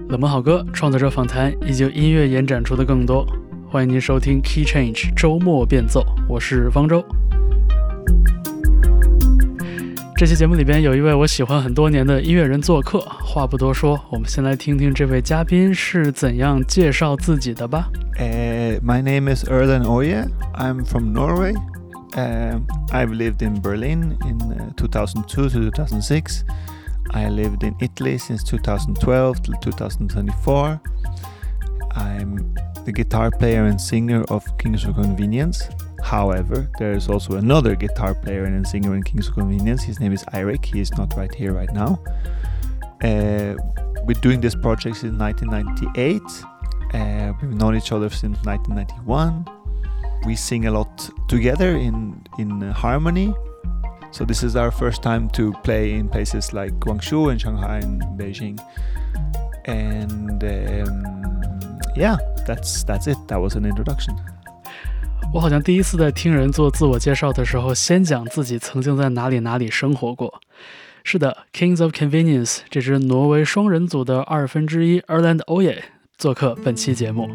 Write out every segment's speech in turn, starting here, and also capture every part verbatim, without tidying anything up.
冷门好歌、创作者访谈以及音乐延展出的更多，欢迎您收听 Key Change 周末变奏，我是方舟。这期节目里边有一位我喜欢很多年的音乐人做客，话不多说，我们先来听听这位嘉宾是怎样介绍自己的吧。 Uh, my name is Erlend Øye. I'm from Norway. Uh, I've lived in Berlin in uh, two thousand two to two thousand six. I lived in Italy since two thousand twelve till two thousand twenty-four. I'm the guitar player and singer of Kings of Convenience. However, there is also another guitar player and singer in Kings of Convenience. His name is Eirik. He is not right here right now. Uh, we're doing this project since nineteen ninety-eight. Uh, we've known each other since nineteen ninety-one. We sing a lot together in, in uh, harmony. So this is our first time to play in places like Guangzhou and Shanghai and Beijing. And um, yeah, that's that's it. That was an introduction. 我好像第一次在听人做自我介绍的时候，先讲自己曾经在哪里哪里生活过。是的 ，Kings of Convenience 这支挪威双人组的二分之一 Erlend Øye 做客本期节目。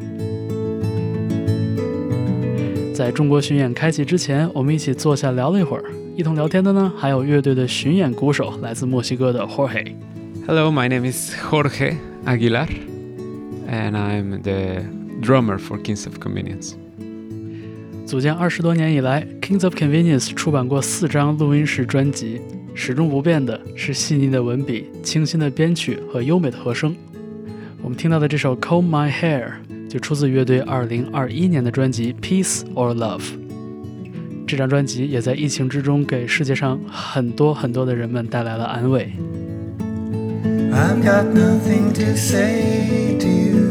在中国巡演开启之前，我们一起坐下聊了一会儿。一同聊天的呢，还有乐队的巡演鼓手，来自墨西哥的 Jorge。Hello, my name is Jorge Aguilar, and I'm the drummer for Kings of Convenience. 组建二十多年以来 ，Kings of Convenience 出版过四张录音室专辑，始终不变的是细腻的文笔、清新的编曲和优美的和声。我们听到的这首《Comb My Hair》就出自乐队二零二一年的专辑《Peace or Love》。这张专辑也在疫情之中给世界上很多很多的人们带来了安慰。 I've got nothing to say to you.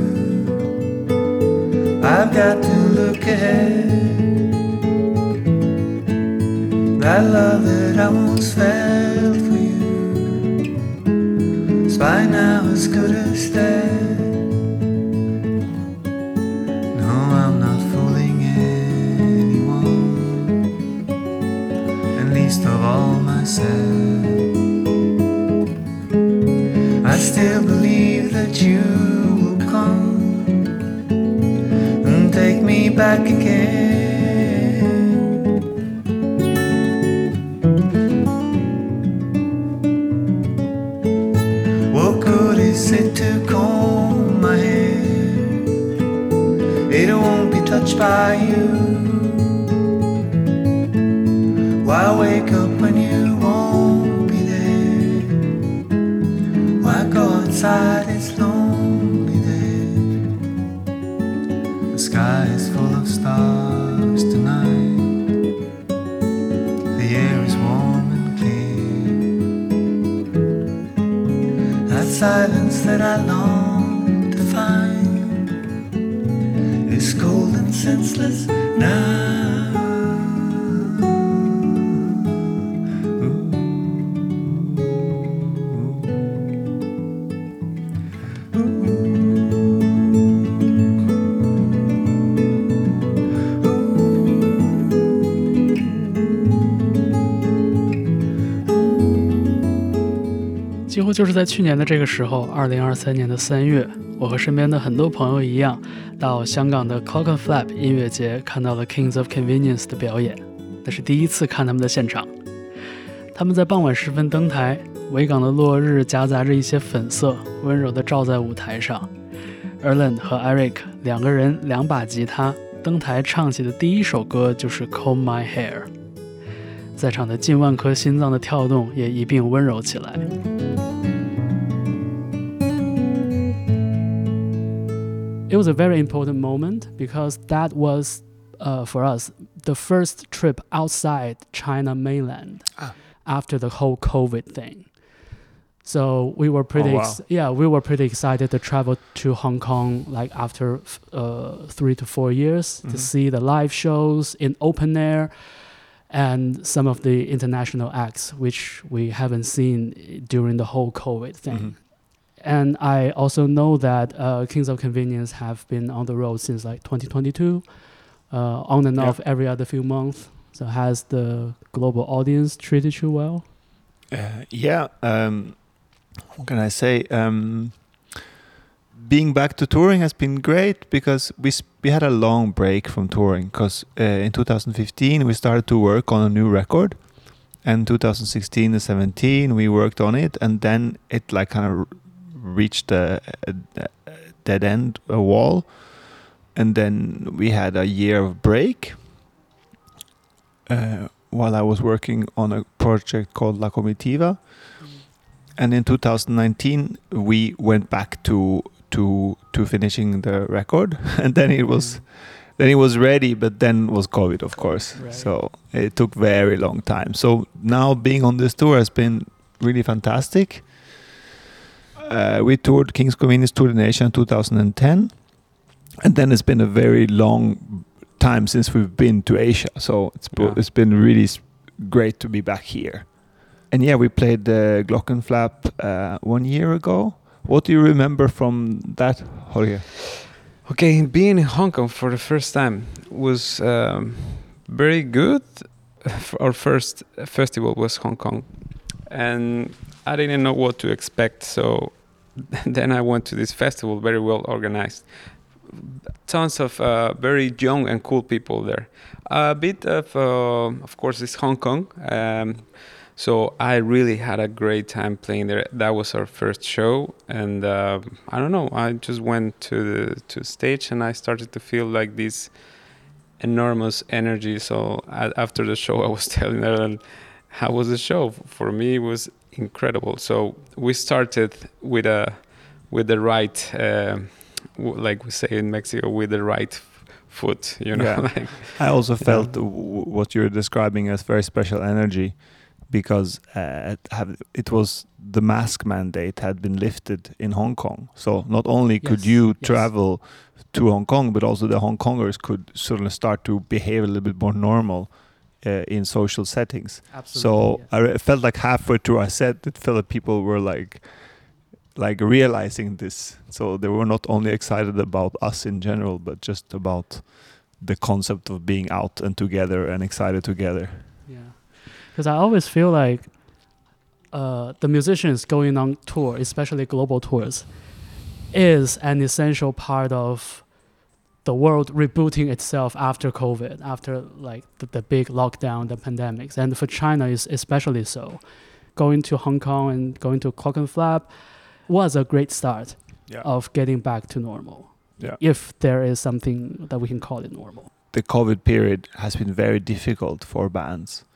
I've got to look ahead. That love that I once felt for you is by now as good as dead. No, I'm not fooling anyone.Least of all myself, I still believe that you will come and take me back again. What good is it to comb my hair? It won't be touched by you.Why wake up when you won't be there? Why go outside, it's lonely there. The sky is full of stars tonight. The air is warm and clear. That silence that I long to find is cold and senseless now.几乎就是在去年的这个时候，二零二三年的三月，我和身边的很多朋友一样，到香港的 Clockenflap 音乐节看到了 Kings of Convenience 的表演，那是第一次看他们的现场。他们在傍晚时分登台，维港的落日夹杂着一些粉色，温柔地照在舞台上。Erlend 和 Eirik 两个人两把吉他登台唱起的第一首歌就是 Comb My Hair， 在场的近万颗心脏的跳动也一并温柔起来。It was a very important moment because that was, uh, for us, the first trip outside China mainland ah. after the whole COVID thing. So we were pretty, oh, wow. ex- yeah, we were pretty excited to travel to Hong Kong, like after uh, three to four years, mm-hmm. to see the live shows in open air and some of the international acts, which we haven't seen during the whole COVID thing. Mm-hmm. And I also know that uh, Kings of Convenience have been on the road since like twenty twenty-two, uh, on and yeah. off every other few months. So has the global audience treated you well? Uh, yeah. Um, what can I say? Um, being back to touring has been great because we sp- we had a long break from touring because uh, in two thousand fifteen we started to work on a new record, and two thousand sixteen and seventeen we worked on it, and then it like kind of reached a, a, a dead end, a wall, and then we had a year of break uh, while I was working on a project called La Comitiva. And in two thousand nineteen, we went back to to to finishing the record, and then it was, mm. then it was ready. But then was COVID, of course. Right. So it took very long time. So now being on this tour has been really fantastic. Uh, we toured Kings Convenience Tour de Nation in two thousand ten, and then it's been a very long time since we've been to Asia. So it's yeah. it's been really great to be back here. And yeah, we played the Glockenflap uh, one year ago. What do you remember from that, Jorge? Okay, being in Hong Kong for the first time was um, very good. Our first festival was Hong Kong, and I didn't know what to expect. So then I went to this festival, very well organized. Tons of uh, very young and cool people there. A bit of, uh, of course, it's Hong Kong. Um, So I really had a great time playing there. That was our first show, and uh, I don't know. I just went to the to stage, and I started to feel like this enormous energy. So I, after the show, I was telling her, "How was the show?" For me, it was incredible. So we started with a with the right, uh, w- like we say in Mexico, with the right f- foot. You know. Yeah. like, I also felt know. w- what you're describing as very special energy. Because uh, it, have, it was the mask mandate had been lifted in Hong Kong. So not only could yes, you yes. travel to Hong Kong, but also the Hong Kongers could sort of start to behave a little bit more normal uh, in social settings. Absolutely, so yes. I re- felt like halfway through I said that felt like people were like, like realizing this. So they were not only excited about us in general, but just about the concept of being out and together and excited together. Yeah. Because I always feel like uh, the musicians going on tour, especially global tours, is an essential part of the world rebooting itself after COVID, after like the, the big lockdown, the pandemics. And for China, is especially so. Going to Hong Kong and going to Glockenflap was a great start yeah. of getting back to normal. Yeah. If there is something that we can call it normal. The COVID period has been very difficult for bands.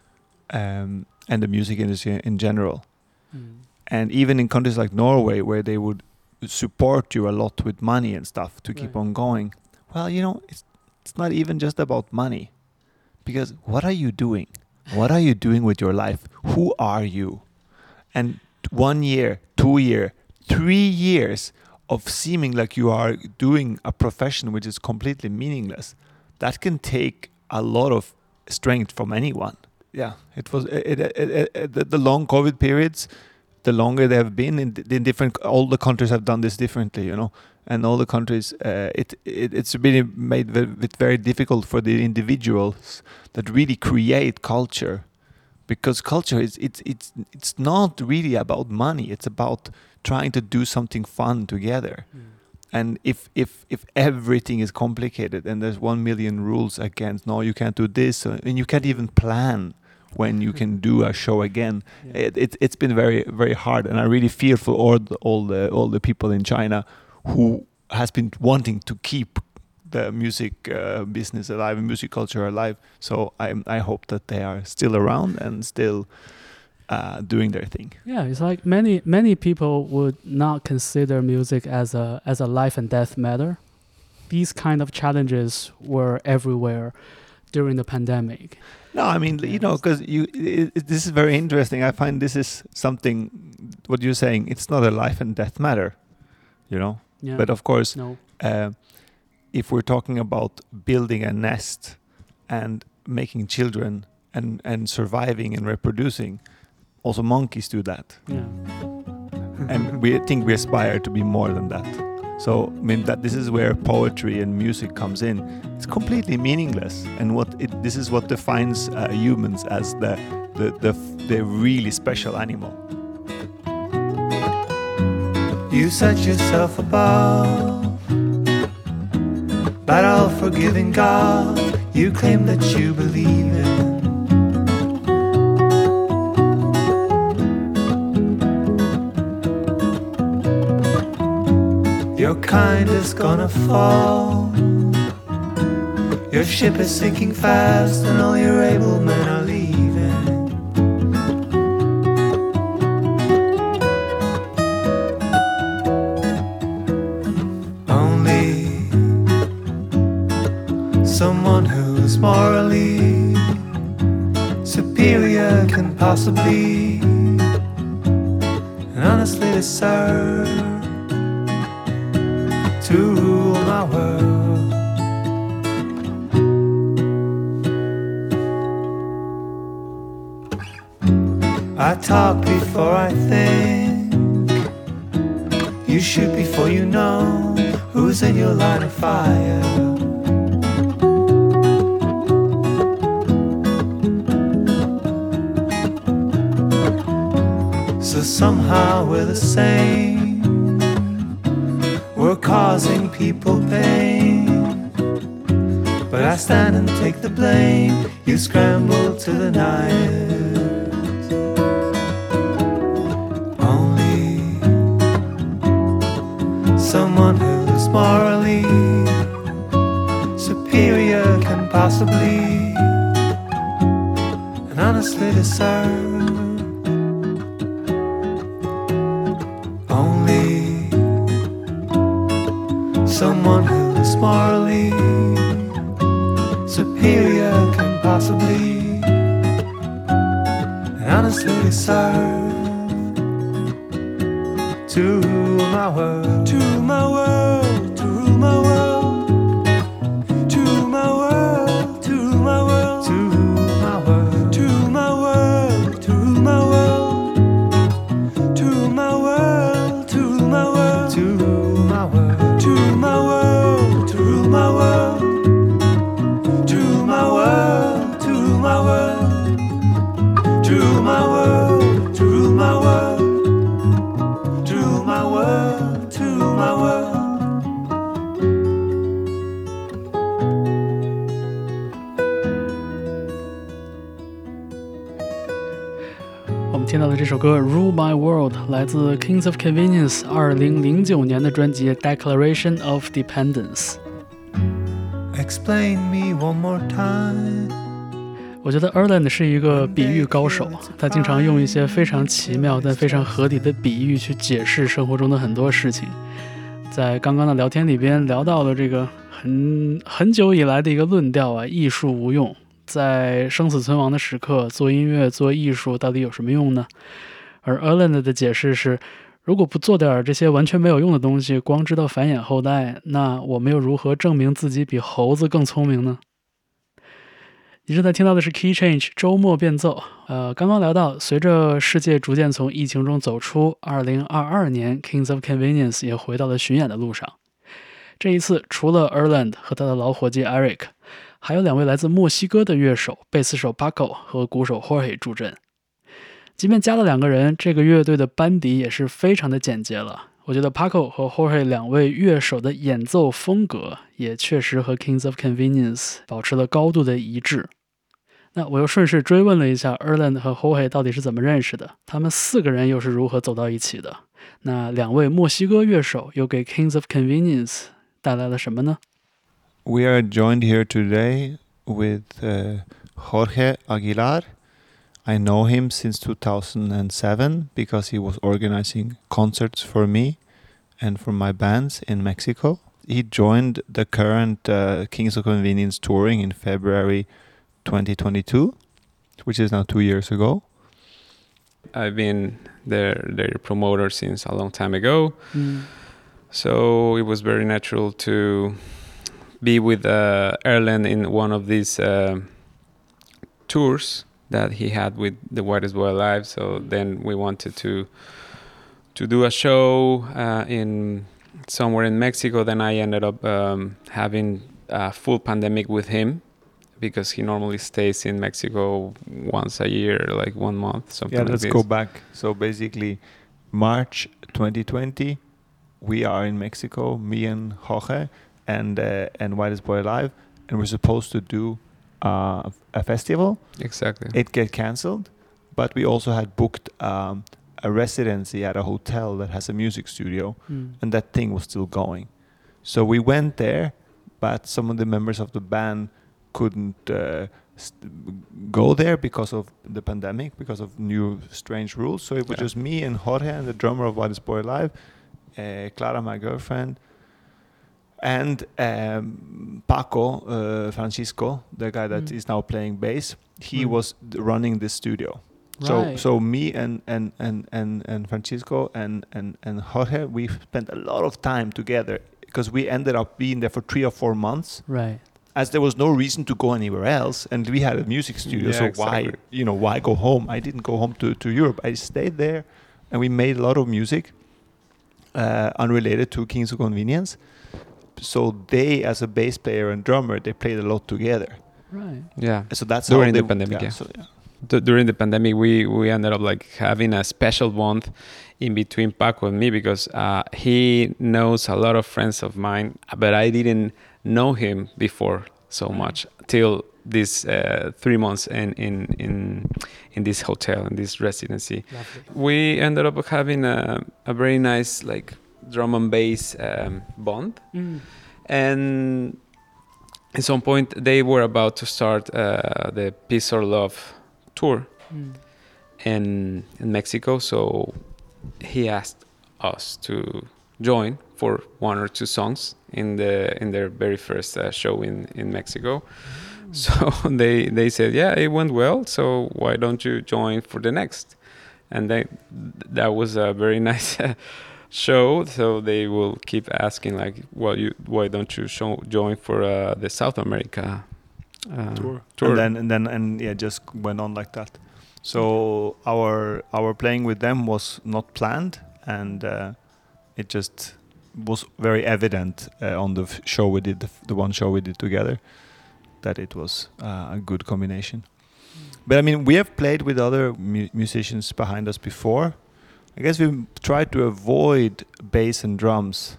Um, and the music industry in general. Mm. And even in countries like Norway, where they would support you a lot with money and stuff to right. keep on going, well, you know, it's it's not even just about money. Because what are you doing? What are you doing with your life? Who are you? And one year, two year, three years of seeming like you are doing a profession which is completely meaningless, that can take a lot of strength from anyone. Yeah, it was it, it, it, it, the, the long COVID periods, the longer they have been in, in different. All the countries have done this differently, you know, and all the countries. Uh, it, it it's really made it very difficult for the individuals that really create culture, because culture is it's it's it's not really about money. It's about trying to do something fun together. Mm. And if, if if everything is complicated and there's one million rules against, no, you can't do this, uh, and you can't even plan when you can do a show again, yeah. it, it it's been very very hard. And I really feel for all the, all the all the people in China who has been wanting to keep the music uh, business alive and music culture alive. So I I hope that they are still around and still Uh, doing their thing. Yeah, it's like many many people would not consider music as a as a life and death matter. These kind of challenges were everywhere during the pandemic. No, I mean, you know, because you it, it, this is very interesting. I find this is something. What you're saying, it's not a life and death matter, you know. Yeah. But of course, no. uh, if we're talking about building a nest and making children and and surviving and reproducing. Also, monkeys do that, yeah. and we think we aspire to be more than that. So, I mean, that this is where poetry and music comes in. It's completely meaningless, and what it, this is what defines uh, humans as the the the the really special animal. You set yourself above, that all-forgiving God you claim that you believe in. Your kind is gonna fall, your ship is sinking fast and all your able men are leaving. Only someone who's morally superior can possibly and honestly deserve to rule my world. I talk before I think, you shoot before you know who's in your line of fire. So somehow we're the same, we're causing people pain, but I stand and take the blame. You scramble to the night. Only someone who's morally superior can possibly and honestly deserve someone who's morally superior can possibly and honestly deserve to rule my world, to rule my world, to rule my world, to rule my world, to rule my world, to rule my world, to rule my world, to rule my world, to rule my world, to rule my world, to rule my world. To rule my world, to rule my world, to rule my world, to rule my world, to rule my world, to rule my world, to rule my world, to rule my world. 我们听到的这首歌《Rule My World》来自 Kings of Convenience 二零零九年的专辑 Declaration of Dependence。 Explain me one more time。 我觉得 Erland 是一个比喻高手，他经常用一些非常奇妙但非常合理的比喻去解释生活中的很多事情。在刚刚的聊天里边聊到了这个很很久以来的一个论调啊，艺术无用。在生死存亡的时刻，做音乐做艺术到底有什么用呢？而 Erland 的解释是，如果不做点这些完全没有用的东西，光知道繁衍后代，那我们又如何证明自己比猴子更聪明呢？你正在听到的是 Key Change 周末变奏。呃，刚刚聊到，随着世界逐渐从疫情中走出，二零二二年 Kings of Convenience 也回到了巡演的路上。这一次，除了 Erland 和他的老伙计 Eric，还有两位来自墨西哥的乐手，贝斯手 Paco 和鼓手 Jorge 助阵。即便加了两个人，这个乐队的班底也是非常的简洁了。我觉得 Paco 和 Jorge 两位乐手的演奏风格也确实和 Kings of Convenience 保持了高度的一致。那我又顺势追问了一下 Erland 和 Jorge 到底是怎么认识的，他们四个人又是如何走到一起的。那两位墨西哥乐手又给 Kings of Convenience 带来了什么呢？ We are joined here today with uh, Jorge Aguilar. I know him since two thousand seven because he was organizing concerts for me and for my bands in Mexico. He joined the current uh, Kings of Convenience touring in February twenty twenty-two, which is now two years ago. I've been their their promoter since a long time ago, mm. so it was very natural to be with uh, Erland in one of these uh, tours that he had with the Whitest Boy Alive. So then we wanted to to do a show uh, in somewhere in Mexico. Then I ended up um, having a full pandemic with him, because he normally stays in Mexico once a year, like one month, something yeah, like let's this. go back. So basically, March twenty twenty, we are in Mexico, me and Jorge and uh, and Whitest Boy Alive, and we're supposed to do uh, a festival. Exactly. It get cancelled, but we also had booked um, a residency at a hotel that has a music studio, Mm. and that thing was still going. So we went there, but some of the members of the band couldn't uh, st- go there because of the pandemic, because of new strange rules. So it was Yeah. just me and Jorge and the drummer of Whitest Boy Alive, uh, Clara, my girlfriend, and um, Paco uh, Francisco, the guy that Mm. is now playing bass. He Mm. was d- running this studio. So Right. so me and and and and, and Francisco and, and and Jorge, we spent a lot of time together because we ended up being there for three or four months, Right. as there was no reason to go anywhere else, and we had a music studio. Yeah, so exactly. why you know why go home? I didn't go home to, to Europe. I stayed there, and we made a lot of music, uh, unrelated to Kings of Convenience. So they, as a bass player and drummer, they played a lot together. Right. Yeah. So that's During how the they, pandemic, yeah. So, yeah. D- during the pandemic, we we ended up like having a special bond in between Paco and me because uh, he knows a lot of friends of mine, but I didn't know him before so much till this uh, three months in in in in this hotel, in this residency. Lovely. We ended up having a, a very nice like drum and bass um, bond. Mm. And at some point, they were about to start uh, the Peace or Love tour Mm. in, in Mexico. So he asked us to join for one or two songs in the in their very first uh, show in, in Mexico. So they, they said, yeah, it went well. So why don't you join for the next? And they, that was a very nice show. So they will keep asking like, well, you why don't you show, join for uh, the South America uh, tour. tour? And then and then and yeah, just went on like that. So our our playing with them was not planned, and uh, it just was very evident uh, on the f- show we did, the, f- the one show we did together, that it was uh, a good combination. But I mean, we have played with other mu- musicians behind us before. I guess we tried to avoid bass and drums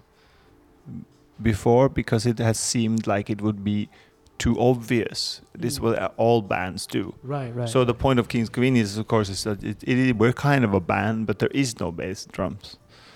before because it has seemed like it would be too obvious. This is Mm. what uh, all bands do. Right. Right. So the point of King's Convenience, of course, is that it, it, we're kind of a band, but there is no bass and drums.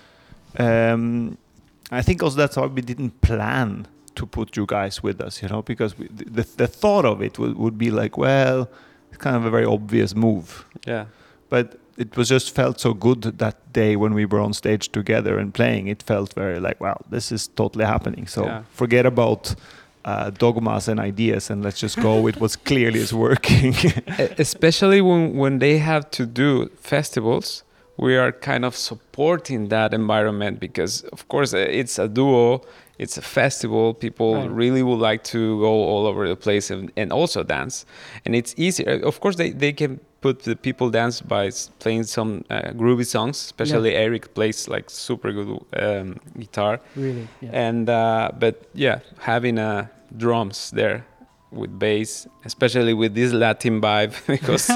Um, I think also that's why we didn't plan to put you guys with us, you know, because we, the, the the thought of it would, would be like, well, it's kind of a very obvious move. yeah. But it was just felt so good that day when we were on stage together and playing. It felt very like, wow, this is totally happening. So Yeah. forget about uh, dogmas and ideas, and let's just go with what clearly is working. E- especially when when they have to do festivals, we are kind of supporting that environment because of course uh, it's a duo, it's a festival, people Right. really would like to go all over the place and, and also dance, and it's easier. Of course they, they can put the people dance by s- playing some uh, groovy songs, especially Eric plays like super good um, guitar, Really. Yeah. and uh, but yeah, having uh, drums there with bass, especially with this Latin vibe, because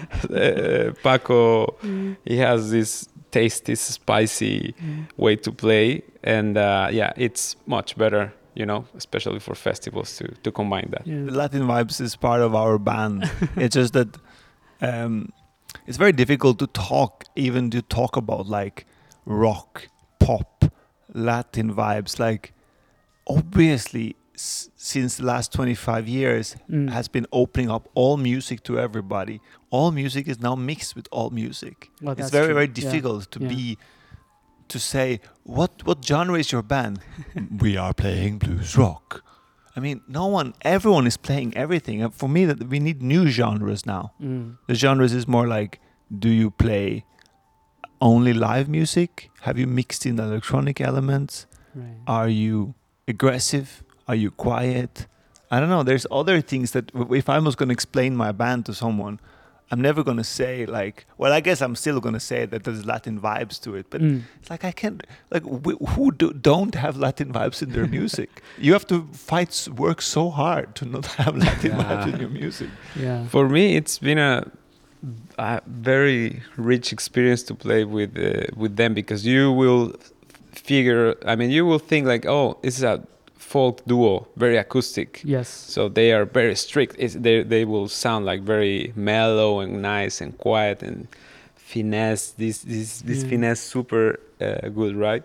uh, Paco, he has this tasty, spicy Mm. way to play, and uh, yeah, it's much better, you know, especially for festivals to to combine that. Yeah. The Latin vibes is part of our band. It's just that um, it's very difficult to talk, even to talk about like rock, pop, Latin vibes. Like obviously, s- since the last twenty-five years, Mm. has been opening up all music to everybody. All music is now mixed with all music. Well, It's that's very, true. very Yeah. difficult to Yeah. be to say what what genre is your band? We are playing blues rock. I mean, no one, everyone is playing everything. And for me, that we need new genres now. Mm. The genres is more like, do you play only live music? Have you mixed in electronic elements? Right. Are you aggressive? Are you quiet? I don't know. There's other things that w- if I was going to explain my band to someone, I'm never going to say like, well, I guess I'm still going to say that there's Latin vibes to it, but Mm. it's like I can't, like w- who do, don't have Latin vibes in their music? You have to fight, s- work so hard to not have Latin Yeah. vibes in your music. Yeah. For me, it's been a, a very rich experience to play with uh, with them because you will f- figure. I mean, you will think like, oh, it's a folk duo, very acoustic. Yes. So they are very strict. It's, they they will sound like very mellow and nice and quiet and finesse. This this this Yeah. finesse super uh, good, right?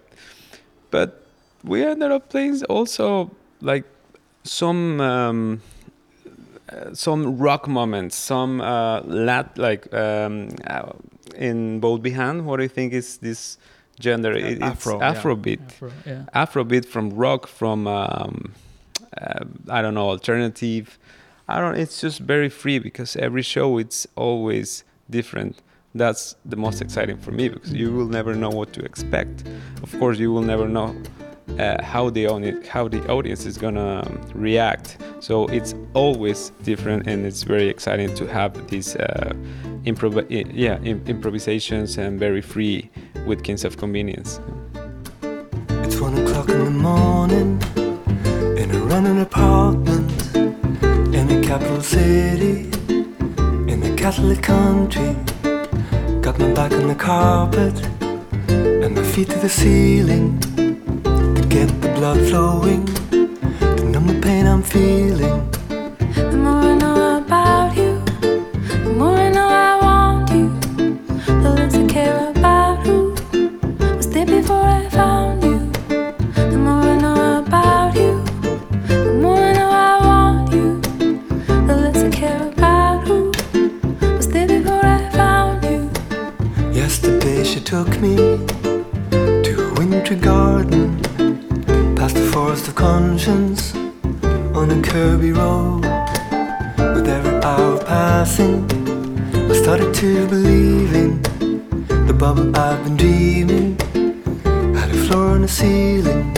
But we ended up playing also like some um, uh, some rock moments, some uh, lat like um, uh, in Bold Behind. What do you think is this genre? It, it's Afro, yeah. Afrobeat. Afro, yeah. Afrobeat from rock, from um, uh, I don't know, alternative. I don't. It's just very free because every show it's always different. That's the most exciting for me because you will never know what to expect. Of course, you will never know uh, how the audi- how the audience is gonna um, react. So it's always different, and it's very exciting to have these uh, improv- yeah im- improvisations and very free with Kings of Convenience. It's one o'clock in the morning in a running apartment in a capital city in a Catholic country. Got my back on the carpet and my feet to the ceiling to get the blood flowing, to numb the pain I'm feeling. The more I know about you, the more I know I want you. The less I care about who was there before I found you. The more I know about you, the more I know I want you. The less I care about who was there before I found you. Yesterday she took me to a wintry garden, past the forest of conscience, on a curvy road. With every hour passing, I started to believe in the bubble I've been dreaming, had a floor and a ceiling.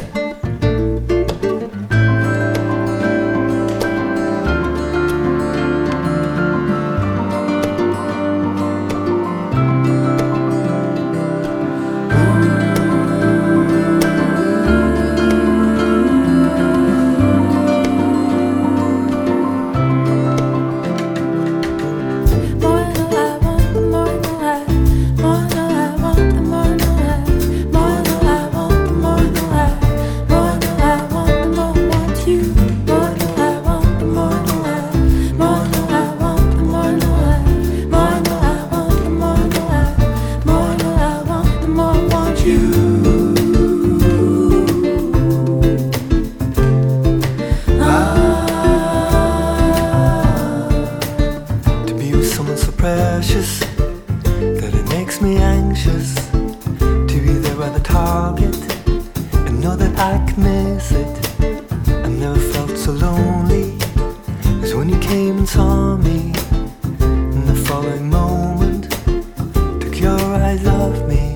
More I know I want, the more I know I. More I know I want, the more I know I. More I know I want, the more I know I. More I know I want, the more I want you. More I know I want, the more I know I. More I know I want, the more I know I. More I know I want, the more I know I. More I know I want, the more I want you. To be with someone so precious that it makes me anxious, to be there at the target and know that I can miss it. I never felt so lonely as when you came and saw me. In the following moment, took your eyes off me.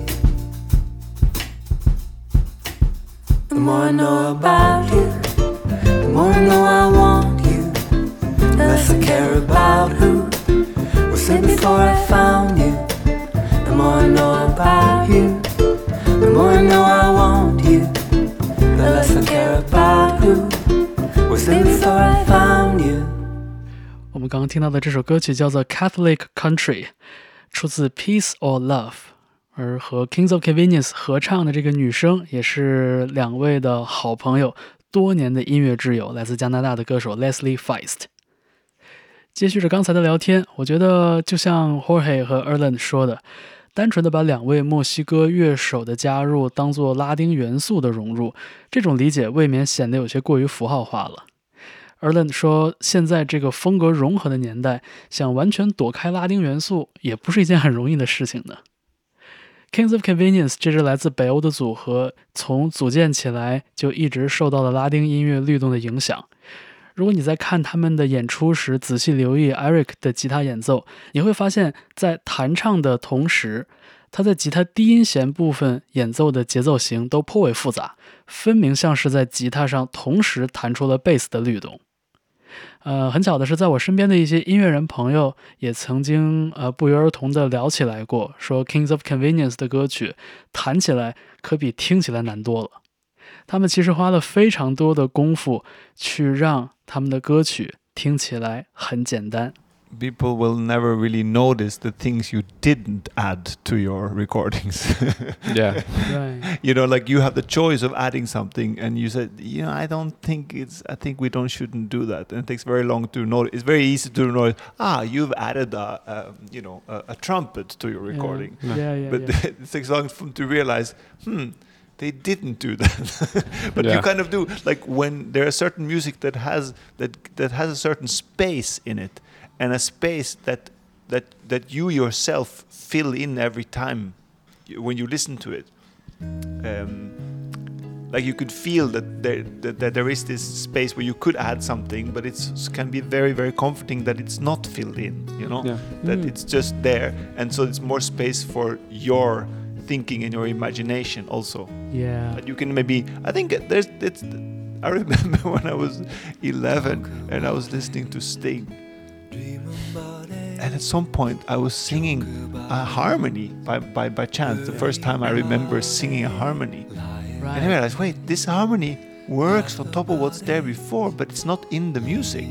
The more I know about you, the more I know I want you. The less I care about who Was there before I found you? The more I know about you, the more I know I want you. The less I care about who was there before I found you. 我们刚刚听到的这首歌曲叫做 Catholic Country， 出自 Peace or Love， 而和 Kings of Convenience 合唱的这个女生也是两位的好朋友，多年的音乐挚友，来自加拿大的歌手 Leslie Feist。 接续着刚才的聊天，我觉得就像 Jorge 和 Erlen 说的，单纯的把两位墨西哥乐手的加入当作拉丁元素的融入，这种理解未免显得有些过于符号化了。Erlen 说，现在这个风格融合的年代，想完全躲开拉丁元素也不是一件很容易的事情的。Kings of Convenience 这支来自北欧的组合，从组建起来就一直受到了拉丁音乐律动的影响。如果你在看他们的演出时仔细留意 Eric 的吉他演奏，你会发现在弹唱的同时，他在吉他低音弦部分演奏的节奏型都颇为复杂，分明像是在吉他上同时弹出了贝斯的律动。呃，很巧的是，在我身边的一些音乐人朋友也曾经呃不约而同地聊起来过，说 Kings of Convenience 的歌曲弹起来可比听起来难多了。他们其实花了非常多的功夫去让他们的歌曲听起来很简单。 people will never really notice the things you didn't add to your recordings. Yeah. Right. You know, like you have the choice of adding something, and you said, you know, I don't think it's. I think we don't shouldn't do that. And it takes very long to notice. It's very easy to notice. Ah, you've added a, a you know, a, a trumpet to your recording. Yeah, yeah, yeah. But yeah. it takes long for to realize, hmm, they didn't do that. But Yeah. you kind of do. Like when there is certain music that has that that has a certain space in it, and a space that that that you yourself fill in every time you, when you listen to it. Um, like you could feel that there that, that there is this space where you could add something, but it's it can be very very comforting that it's not filled in. You know, Yeah. that Mm. it's just there, and so it's more space for your thinking and your imagination also. Yeah. That you can maybe. I think there's. It's. I remember when I was eleven and I was listening to Sting, and at some point I was singing a harmony by by by chance. The first time I remember singing a harmony, and I Right. realized, wait, this harmony works on top of what's there before, but it's not in the music.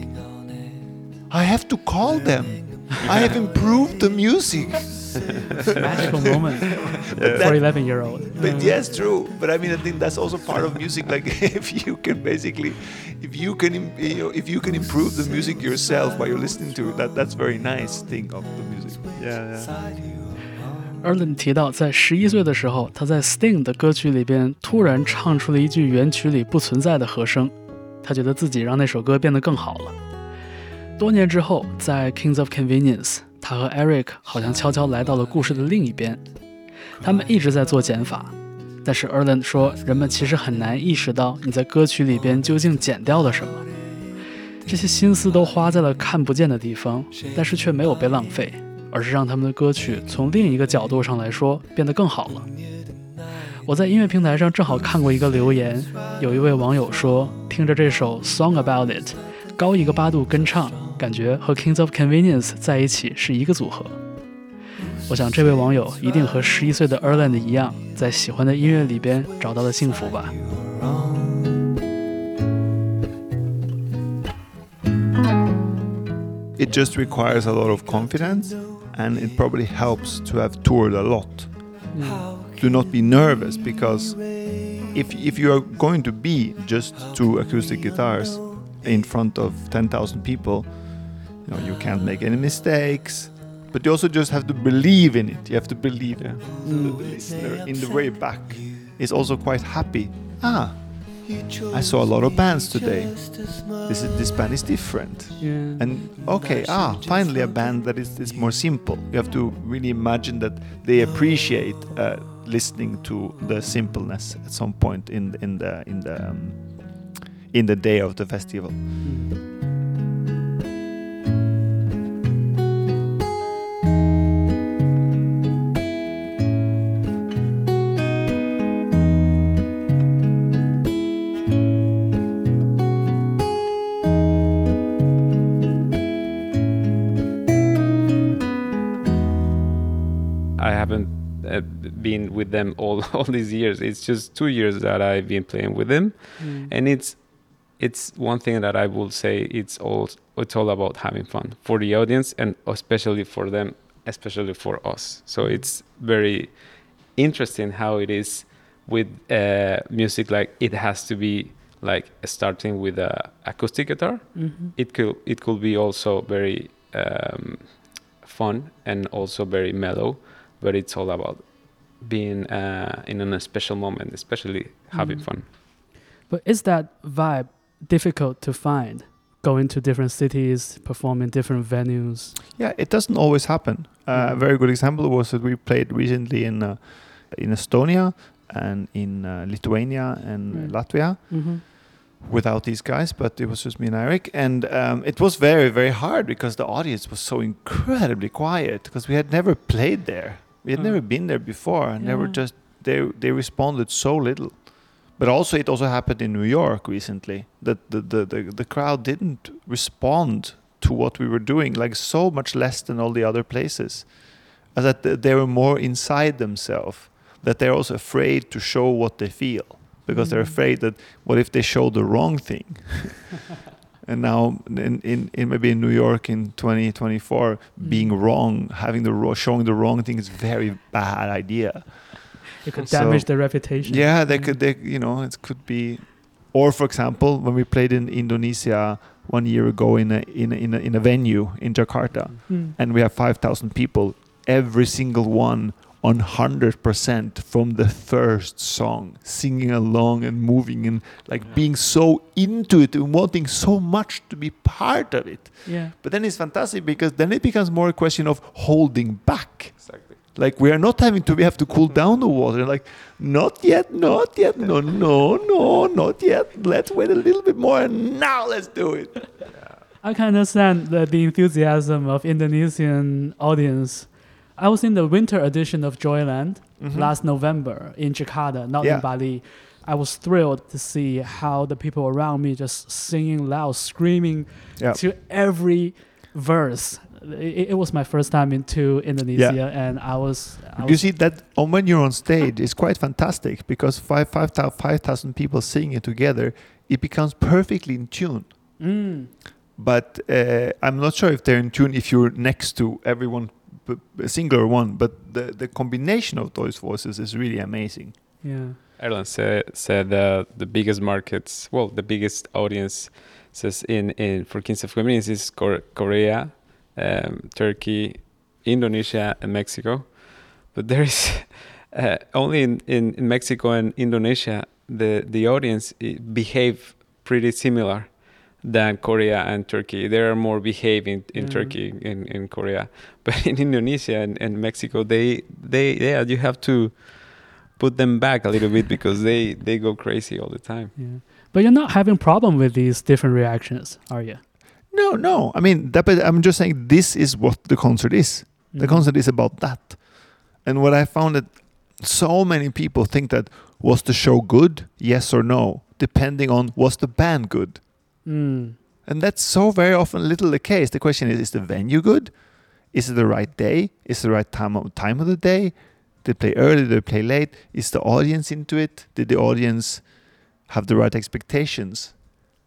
I have to call them. I have improved the music. Magical moment But for that- eleven year old. But yes, true. But I mean, I think that's also part of music. Like, if you can basically, if you can, im- you know, if you can improve the music yourself while you're listening to it, that that's very nice thing of the music. Yeah, yeah. Erlen 提到，在十一岁的时候，他在 Sting 的歌曲里边突然唱出了一句原曲里不存在的和声，他觉得自己让那首歌变得更好了。多年之后，在 Kings of Convenience， 他和 Eric 好像悄悄来到了故事的另一边。他们一直在做减法，但是 Erlen 说，人们其实很难意识到你在歌曲里边究竟减掉了什么。这些心思都花在了看不见的地方，但是却没有被浪费，而是让他们的歌曲从另一个角度上来说变得更好了。我在音乐平台上正好看过一个留言，有一位网友说，听着这首 Song About It， 高一个八度跟唱，感觉和 Kings of Convenience 在一起是一个组合。我想这位网友一定和十一岁的 Erlen 一样，在喜欢的音乐里边找到了幸福吧。 It just requires a lot of confidence, and it probably helps to have toured a lot. Do not be nervous, because if if you are going to be just two acoustic guitars in front of ten thousand people, you know, you can't make any mistakes. But you also just have to believe in it. You have to believe it. So that the listener in the very back is also quite happy. Ah, I saw a lot of bands today. This is, this band is different. Yeah. And okay, ah, finally a band that is, is more simple. You have to really imagine that they appreciate uh, listening to the simpleness at some point in in the in the um, in the day of the festival. I haven't uh, been with them all all these years. It's just two years that I've been playing with them, Mm. and it's it's one thing that I will say. It's all it's all about having fun for the audience, and especially for them, especially for us. So it's very interesting how it is with uh, music. Like it has to be like starting with a acoustic guitar. Mhm. It could it could be also very um, fun and also very mellow, but it's all about being uh, in a special moment, especially having Mm. fun. But is that vibe difficult to find? Going to different cities, performing different venues. Yeah, it doesn't always happen. Uh, A Mhm. very good example was that we played recently in uh, in Estonia and in uh, Lithuania and Right. Latvia Mm-hmm. without these guys, but it was just me and Eric, and um, it was very very hard because the audience was so incredibly quiet because we had never played there. We had Mm. never been there before, and they were Yeah. just they they responded so little. But also, it also happened in New York recently that the the, the, the crowd didn't respond to what we were doing, like so much less than all the other places. As that th- they were more inside themselves, that they're also afraid to show what they feel because they're Mm. afraid that what if they show the wrong thing? And now in, in, in maybe in New York in twenty twenty-four, Mm. being wrong, having the ro- showing the wrong thing is very bad idea. It could So- damage the reputation. Yeah, they Mm. could, they, you know, it could be, or for example, when we played in Indonesia one year ago in a in a, in a, in a venue in Jakarta, Mm. and we have five thousand people, every single one on one hundred percent from the first song, singing along and moving and like being so into it and wanting so much to be part of it. Yeah. But then it's fantastic because then it becomes more a question of holding back. Exactly. Like we are not having to, we have to cool down the water. Like, not yet, not yet, no, no, no, not yet. Let's wait a little bit more and now let's do it. I can understand the, the enthusiasm of Indonesian audience. I was in the winter edition of Joyland Mhm. last November in Jakarta, not Yeah. in Bali. I was thrilled to see how the people around me just singing loud, screaming Yeah. to every verse. It, it was my first time into Indonesia, and I was. I You was see that on when you're on stage, it's quite fantastic because five five thou- five thousand people singing together, it becomes perfectly in tune. mm, But uh, I'm not sure if they're in tune if you're next to everyone, b- a singular one. But the the combination of those voices is really amazing. yeah. Erland said said uh, the biggest markets, well, the biggest audience says in, in for Kings of Convenience is Kor- Korea, um, Turkey, Indonesia, and Mexico. But there is uh, only in, in, in Mexico and Indonesia the the audience eh, behave pretty similar than Korea and Turkey. They are more behaving in Yeah. Turkey in, in Korea, but in Indonesia and, and Mexico, they they yeah you have to put them back a little bit because they they go crazy all the time. Yeah. But you're not having problem with these different reactions, are you? No, no. I mean, that, but I'm just saying this is what the concert is. The Mhm. concert is about that. And what I found that so many people think that was the show good, yes or no, depending on was the band good. Mm. And that's so very often little the case. The question is, is the venue good? Is it the right day? Is it the right time of, time of the day? Did they play early? Did they play late? Is the audience into it? Did the audience have the right expectations?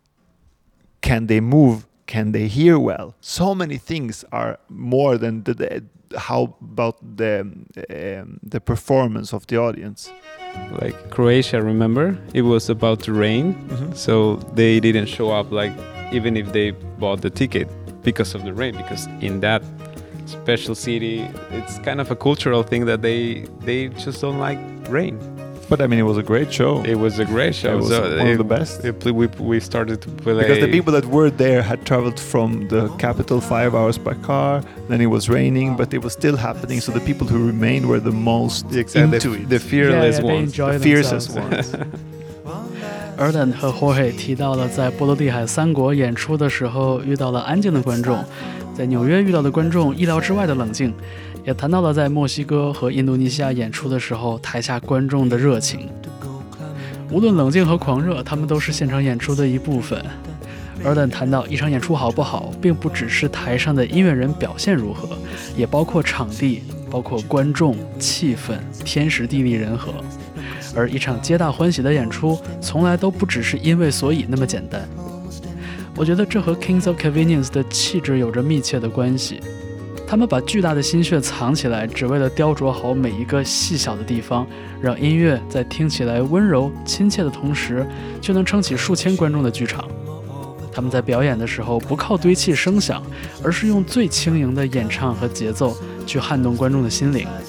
Can they move? Can they hear well? So many things are more than the, the how about the um, the performance of the audience. Like Croatia, remember? It was about to rain, so they didn't show up. Like even if they bought the ticket because of the rain, because in that special city, it's kind of a cultural thing that they they just don't like rain. But I mean, it was a great show. It was a great show. It was So one of it- the best. it pl- we we started to play Because the people that were there had traveled from the capital five hours by car, then it was raining, but it was still happening. So the people who remained were the most Exactly. into the, it, the fearless yeah, yeah, they ones. enjoy the fiercest themselves. ones. Erland和 Jorge 提到了在波罗的海三国演出的时候遇到了安静的观众，在纽约遇到的观众意料之外的冷静，也谈到了在墨西哥和印度尼西亚演出的时候台下观众的热情。无论冷静和狂热，他们都是现场演出的一部分。Erland 谈到一场演出好不好，并不只是台上的音乐人表现如何，也包括场地，包括观众、气氛、天时地利人和。而一场皆大欢喜的演出，从来都不只是因为所以那么简单。我觉得这和 Kings of Convenience 的气质有着密切的关系。他们把巨大的心血藏起来，只为了雕琢好每一个细小的地方，让音乐在听起来温柔亲切的同时，却能撑起数千观众的剧场。他们在表演的时候不靠堆砌声响，而是用最轻盈的演唱和节奏去撼动观众的心灵。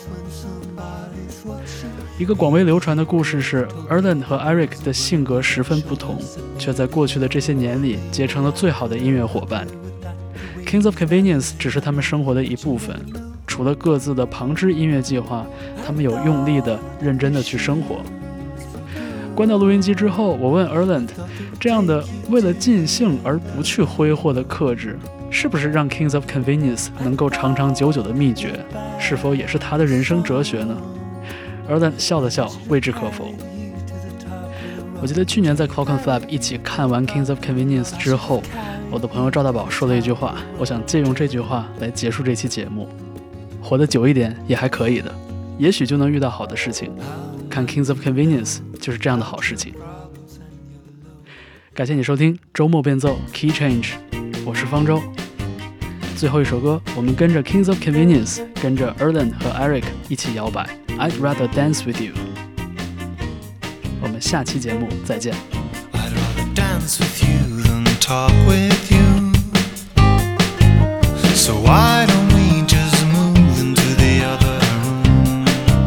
一个广为流传的故事是 Erland 和 Eric 的性格十分不同，却在过去的这些年里结成了最好的音乐伙伴。Kings of Convenience 只是他们生活的一部分，除了各自的旁支音乐计划，他们有用力的、认真的去生活。关掉录音机之后，我问 Erland， 这样的为了尽兴而不去挥霍的克制，是不是让 Kings of Convenience 能够长长久久的秘诀？是否也是他的人生哲学呢？Erland 笑了笑，未置可否。我记得去年在 Clock and Flap 一起看完 Kings of Convenience 之后，我的朋友赵大宝说了一句话，我想借用这句话来结束这期节目：活得久一点也还可以的，也许就能遇到好的事情。看 Kings of Convenience 就是这样的好事情。 感谢你收听周末变奏 Key Change， 我是方舟。最后一首歌，我们跟着 Kings of Convenience， 跟着 Erlen 和 Eric 一起摇摆 I'd rather dance with you。我们下期节目再见。 I'd rather dance with you than talk with you. So why don't we just move into the other room?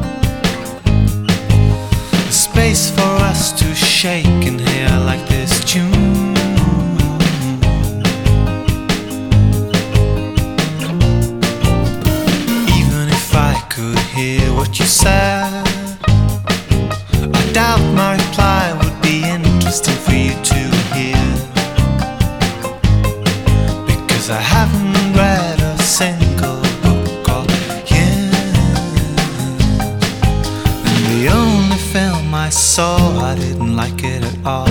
A space for us to shake and hear like this tune. Even if I could hear what you said, I doubt my reply would be interesting for you to hear, because I haven't read a single book of years, and the only film I saw, I didn't like it at all.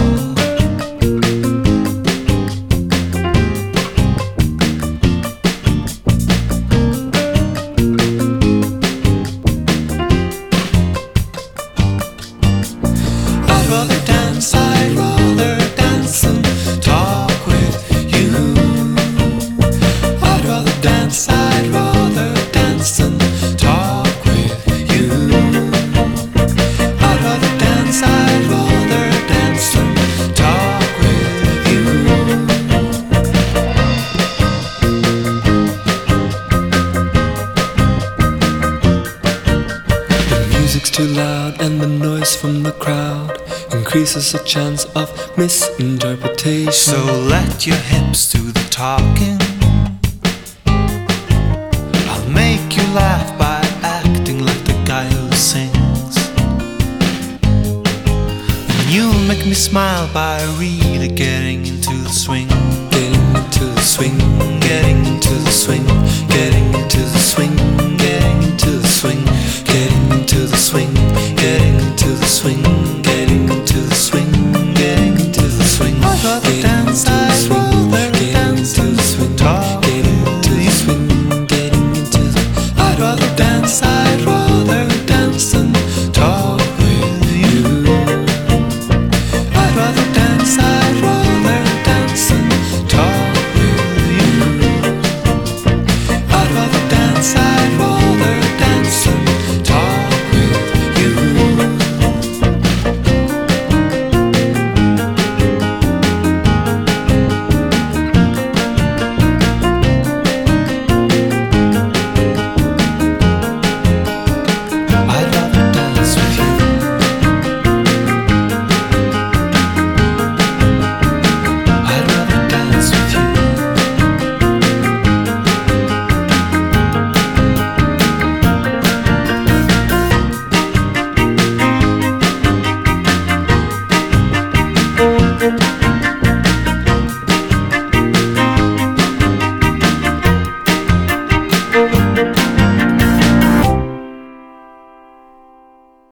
I'd rather dance, I'd rather dance and talk with you. I'd rather dance, I'd rather dance and talk with you. I'd rather dance, I'd rather dance and talk with you. The music's too loud and the noise from the crowd increases the chance of misinterpretation. So let your hips do the talking. I'll make you laugh by acting like the guy who sings, and you'll make me smile by really getting into the swing. Getting into the swing, getting into the swing, getting into the swing, getting into the swing, getting into the swing, getting into the swing.